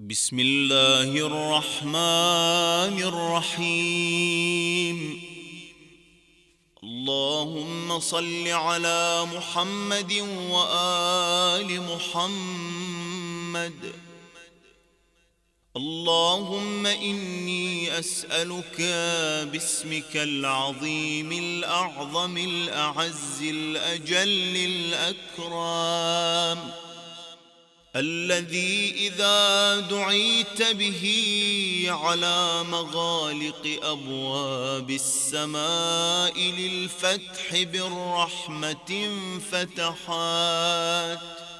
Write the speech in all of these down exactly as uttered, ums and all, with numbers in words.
بسم الله الرحمن الرحيم. اللهم صل على محمد وآل محمد. اللهم إني أسألك باسمك العظيم الأعظم الأعز الأجل الأكرم الذي إذا دعيت به على مغالق أبواب السماء للفتح بالرحمة فتحات،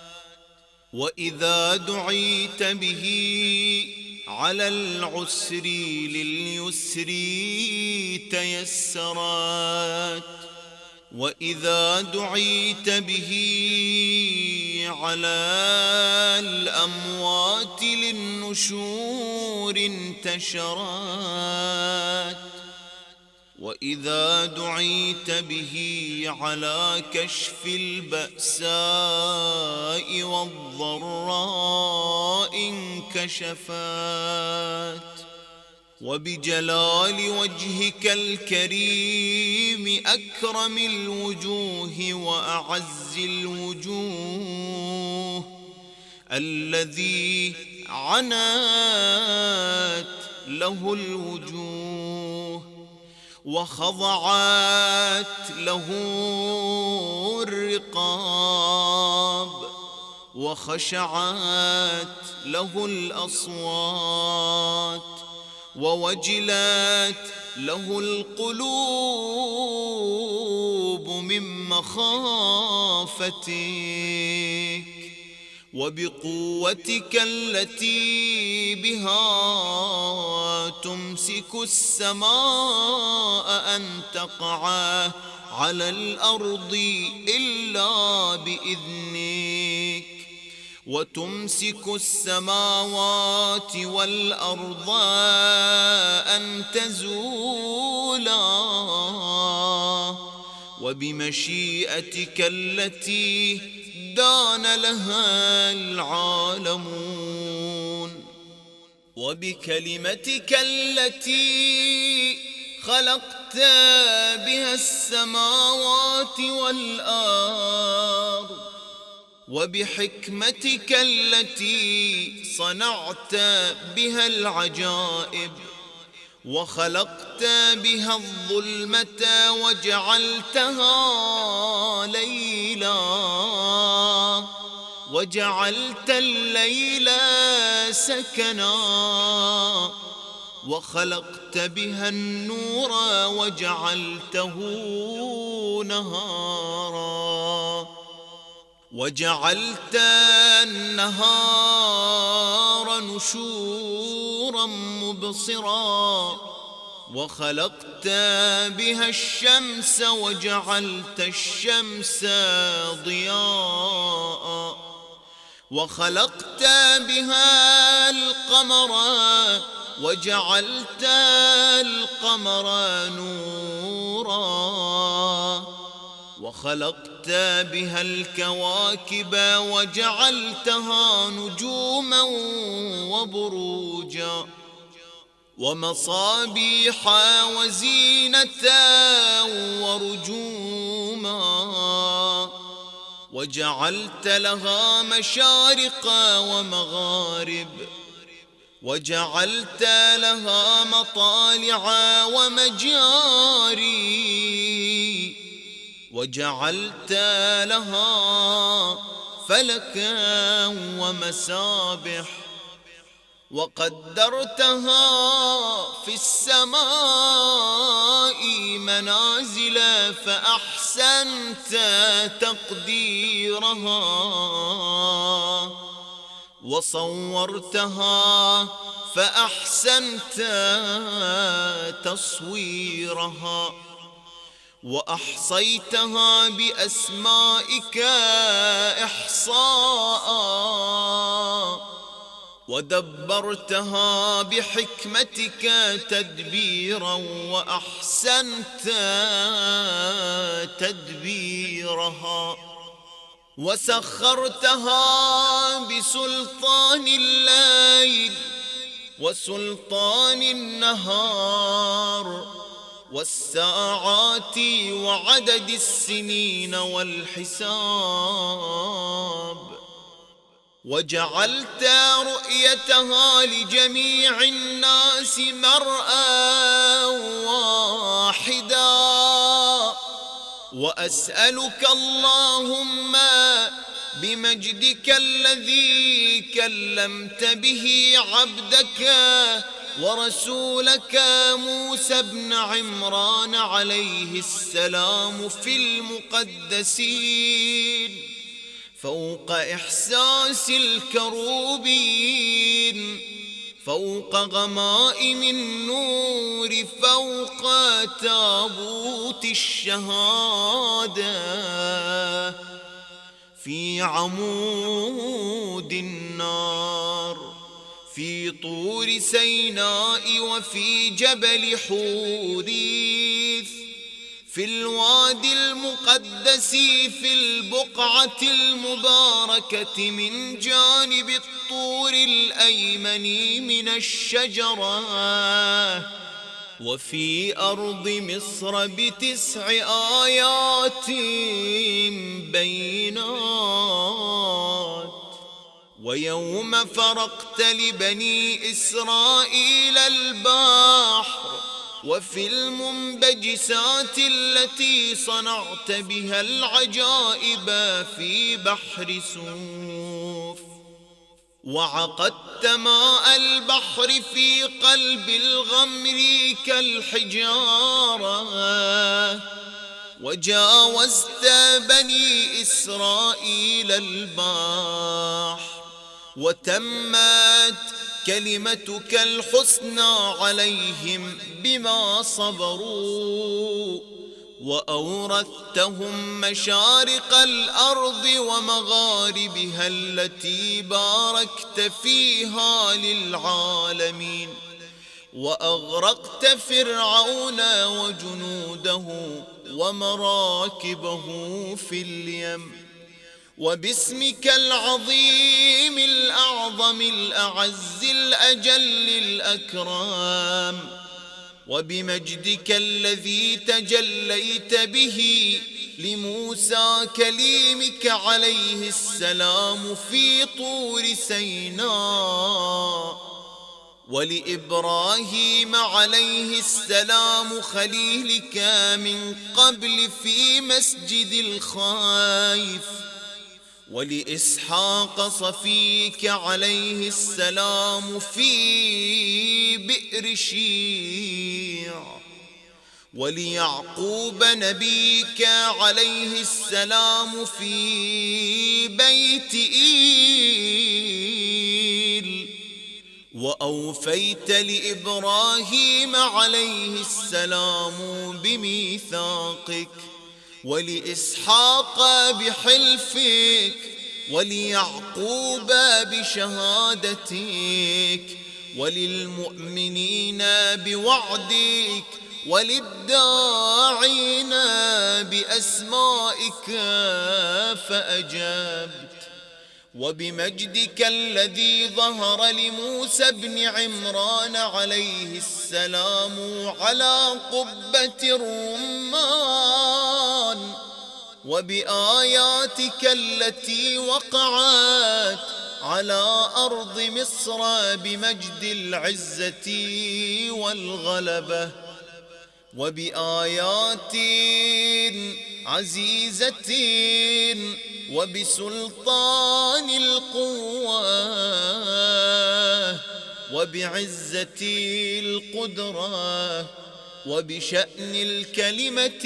وإذا دعيت به على العسر لليسر تيسرات، وإذا دعيت به على الأموات للنشور انتشرات، وإذا دعيت به على كشف البأساء والضراء انكشفات، وبجلال وجهك الكريم أكرم الوجوه وأعز الوجوه الذي عنات له الوجوه وخضعت له الرقاب وخشعت له الأصوات ووجلت له القلوب من مخافتك، وبقوتك التي بها تمسك السماء أن تقع على الأرض إلا بإذنك، وتمسك السماوات والأرض أن تزولا، وبمشيئتك التي دان لها العالمون، وبكلمتك التي خلقت بها السماوات والأرض، وبحكمتك التي صنعت بها العجائب، وخلقت بها الظلمة وجعلتها ليلا، وجعلت الليل سكنا، وخلقت بها النور وجعلته نهارا، وجعلت النهار نشورا مبصرا، وخلقت بها الشمس وجعلت الشمس ضياء، وخلقت بها القمر وجعلت القمر نورا، وخلقت بها الكواكب وجعلتها نجوما وبروجا، ومصابيح وزينة ورجوما، وجعلت لها مشارق ومغارب، وجعلت لها مطالع ومجاري، وجعلت لها فلكا ومسابح، وقدرتها في السماء منازل فأحسنت تقديرها، وصورتها فأحسنت تصويرها، وأحصيتها بأسمائك إحصاء، ودبرتها بحكمتك تدبيرا وأحسنت تدبيرها، وسخرتها بسلطان الليل وسلطان النهار والساعات وعدد السنين والحساب. وجعلت رؤيتها لجميع الناس مرأى واحدا. وأسألك اللهم بمجدك الذي كلمت به عبدك ورسولك موسى بن عمران عليه السلام في المقدسين فوق إحساس الكروبين، فوق غمائم النور، فوق تابوت الشهادة، في عمود النار، في طور سيناء، وفي جبل حوريث، في الوادي المقدس، في البقعة المباركة من جانب الطور الأيمن من الشجرة، وفي أرض مصر بتسع آيات بينات. ويوم فرقت لبني إسرائيل البحر، وفي المنبجسات التي صنعت بها العجائب في بحر سوف، وعقدت ماء البحر في قلب الغمر كالحجارة، وجاوزت بني إسرائيل البحر، وتمت كلمتك الحسنى عليهم بما صبروا، وأورثتهم مشارق الأرض ومغاربها التي باركت فيها للعالمين. وأغرقت فرعون وجنوده ومراكبه في اليم. وباسمك العظيم الأعظم الأعز الأجل الأكرام، وبمجدك الذي تجليت به لموسى كليمك عليه السلام في طور سيناء، ولإبراهيم عليه السلام خليلك من قبل في مسجد الخائف، ولإسحاق صفيك عليه السلام في بئر شيع، وليعقوب نبيك عليه السلام في بيت إيل، وأوفيت لإبراهيم عليه السلام بميثاقك، ولإسحاق بحلفك، وليعقوب بشهادتك، وللمؤمنين بوعدك، وللداعين بأسمائك فأجبت. وبمجدك الذي ظهر لموسى بن عمران عليه السلام على قبة الرمان، وبآياتك التي وقعت على أرض مصر بمجد العزة والغلبة، وبآيات عزيزة وبسلطان القوة وبعزة القدرة وبشأن الكلمة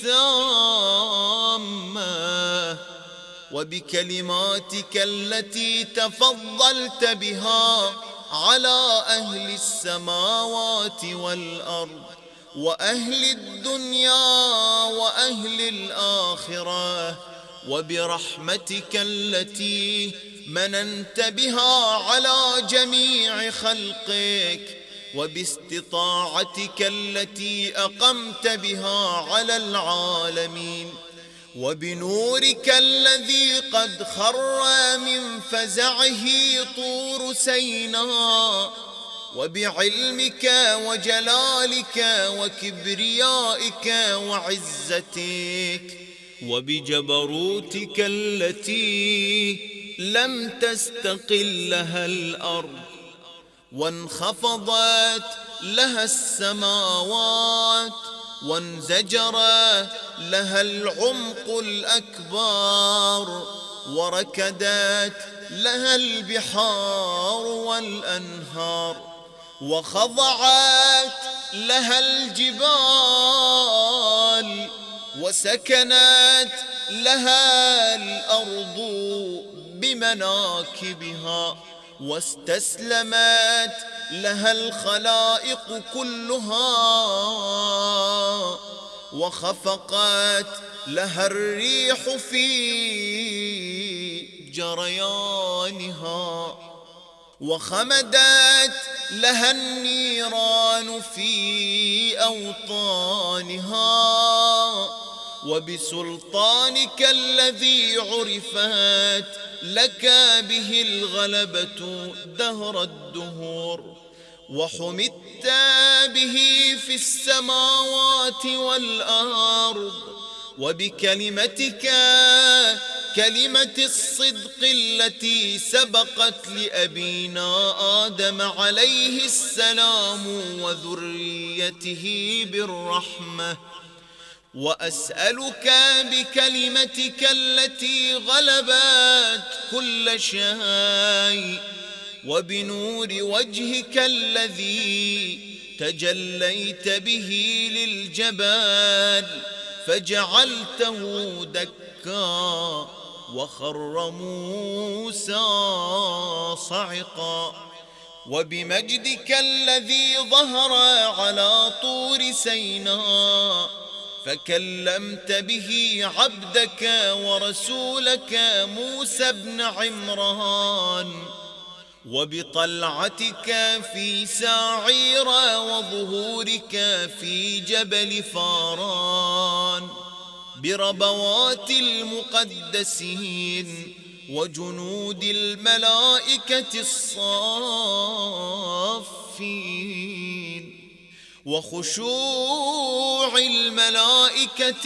التامة وبكلماتك التي تفضلت بها على أهل السماوات والأرض وأهل الدنيا وأهل الآخرة، وبرحمتك التي مننت بها على جميع خلقك، وباستطاعتك التي أقمت بها على العالمين، وبنورك الذي قد خر من فزعه طور سيناء، وبعلمك وجلالك وكبريائك وعزتك وبجبروتك التي لم تستقل لها الأرض وانخفضت لها السماوات وانزجر لها العمق الأكبر وركدت لها البحار والأنهار وخضعت لها الجبال وسكنت لها الأرض بمناكبها واستسلمت لها الخلائق كلها وخفقت لها الريح في جريانها وخمدت لها النيران في أوطانها وبسلطانك الذي عرفت لك به الغلبة دهر الدهور وحمدت به في السماوات والأرض وبكلمتك كلمة الصدق التي سبقت لأبينا آدم عليه السلام وذريته بالرحمة وأسألك بكلمتك التي غلبت كل شيء وبنور وجهك الذي تجليت به للجبال فجعلته دكا وخر موسى صعقا وبمجدك الذي ظهر على طور سيناء فكلمت به عبدك ورسولك موسى بن عمران وبطلعتك في ساعير وظهورك في جبل فاران بربوات المقدسين وجنود الملائكة الصافين وخشوع الملائكة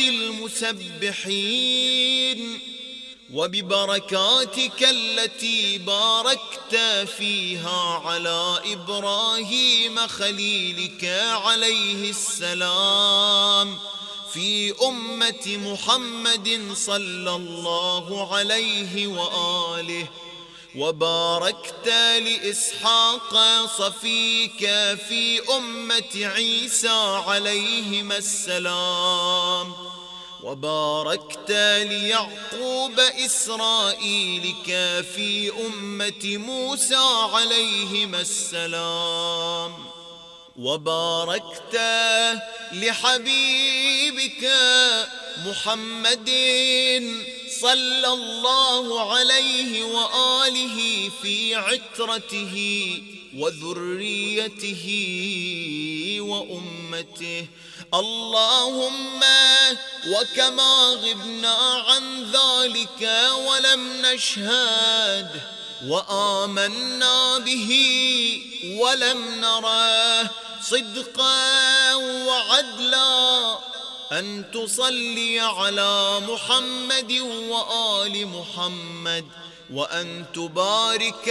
المسبحين وببركاتك التي باركت فيها على إبراهيم خليلك عليه السلام في أمة محمد صلى الله عليه وآله وباركت لإسحاق صفيك في أمة عيسى عليهما السلام وباركت ليعقوب إسرائيلك في أمة موسى عليهما السلام وباركت لحبيبك محمد صلى الله عليه وآله في عترته وذريته وأمته اللهم وكما غبنا عن ذلك ولم نشهد وآمنا به ولم نره صدقا وعدلا أن تصلي على محمد وآل محمد وأن تبارك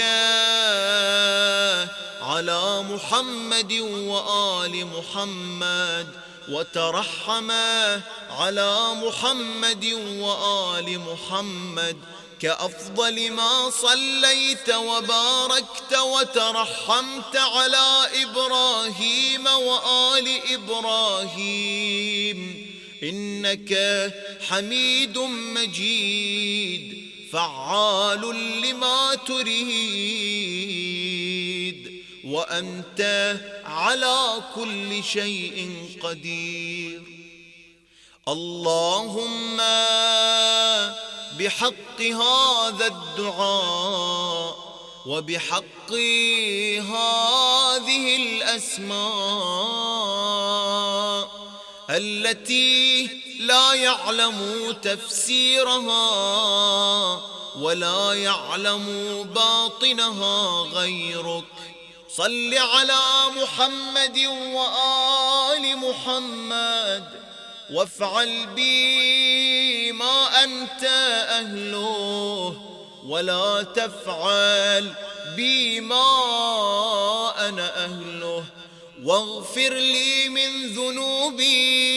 على محمد وآل محمد وترحم على محمد وآل محمد كأفضل ما صليت وباركت وترحمت على إبراهيم وآل إبراهيم إنك حميد مجيد فعال لما تريد وأنت على كل شيء قدير. اللهم بحق هذا الدعاء وبحق هذه الأسماء التي لا يعلم تفسيرها ولا يعلم باطنها غيرك صل على محمد وآل محمد وافعل بي ما أنت أهله ولا تفعل بي ما أنا أهله واغفر لي من ذنوبي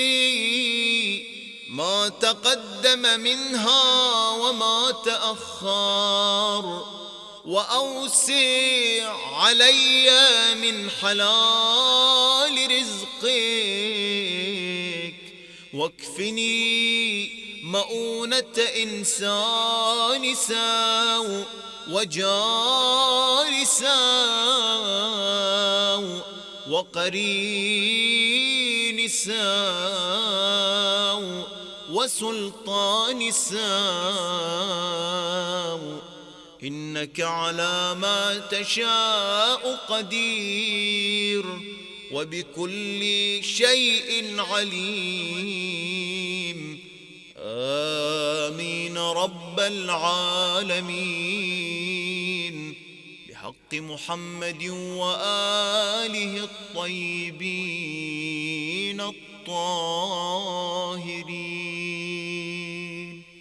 ما تقدم منها وما تأخر وأوسع علي من حلال رزقك واكفني مؤونة إنسان سوء وجار سوء وقرين سوء وسلطان سوء إنك على ما تشاء قدير وبكل شيء عليم. آمين رب العالمين بحق محمد وآله الطيبين الطاهرين.